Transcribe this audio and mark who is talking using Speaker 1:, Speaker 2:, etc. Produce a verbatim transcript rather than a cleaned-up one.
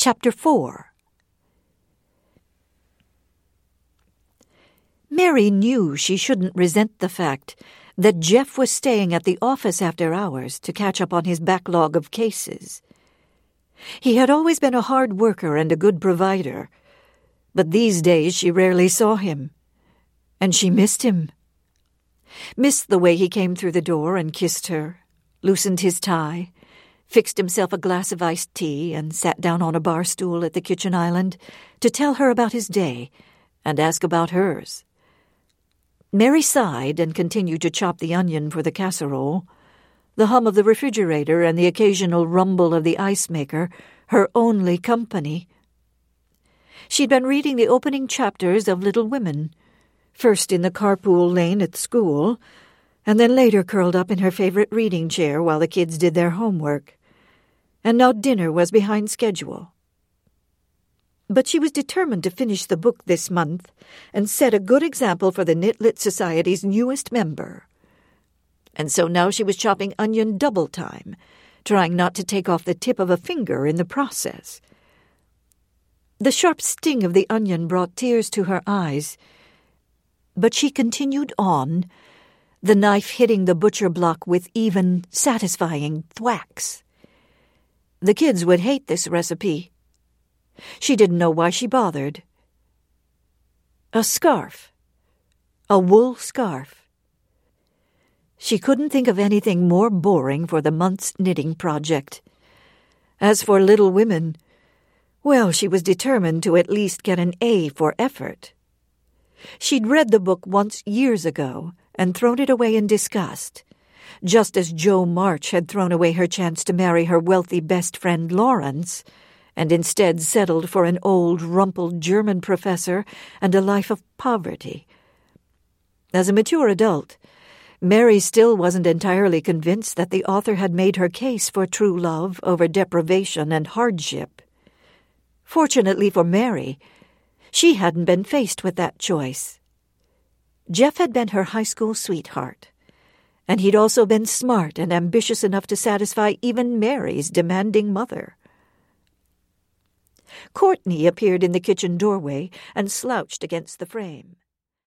Speaker 1: Chapter four. Mary knew she shouldn't resent the fact that Jeff was staying at the office after hours to catch up on his backlog of cases. He had always been a hard worker and a good provider, but these days she rarely saw him, and she missed him. Missed the way he came through the door and kissed her, loosened his tie, fixed himself a glass of iced tea, and sat down on a bar stool at the kitchen island to tell her about his day and ask about hers. Mary sighed and continued to chop the onion for the casserole, the hum of the refrigerator and the occasional rumble of the ice maker, her only company. She'd been reading the opening chapters of Little Women, first in the carpool lane at school, and then later curled up in her favorite reading chair while the kids did their homework. And now dinner was behind schedule. But she was determined to finish the book this month and set a good example for the Knit-Lit Society's newest member. And so now she was chopping onion double time, trying not to take off the tip of a finger in the process. The sharp sting of the onion brought tears to her eyes, but she continued on, the knife hitting the butcher block with even, satisfying thwacks. The kids would hate this recipe. She didn't know why she bothered. A scarf. A wool scarf. She couldn't think of anything more boring for the month's knitting project. As for Little Women, well, she was determined to at least get an A for effort. She'd read the book once years ago and thrown it away in disgust, just as Jo March had thrown away her chance to marry her wealthy best friend Lawrence, and instead settled for an old, rumpled German professor and a life of poverty. As a mature adult, Mary still wasn't entirely convinced that the author had made her case for true love over deprivation and hardship. Fortunately for Mary, she hadn't been faced with that choice. Jeff had been her high school sweetheart, and he'd also been smart and ambitious enough to satisfy even Mary's demanding mother. Courtney appeared in the kitchen doorway and slouched against the frame.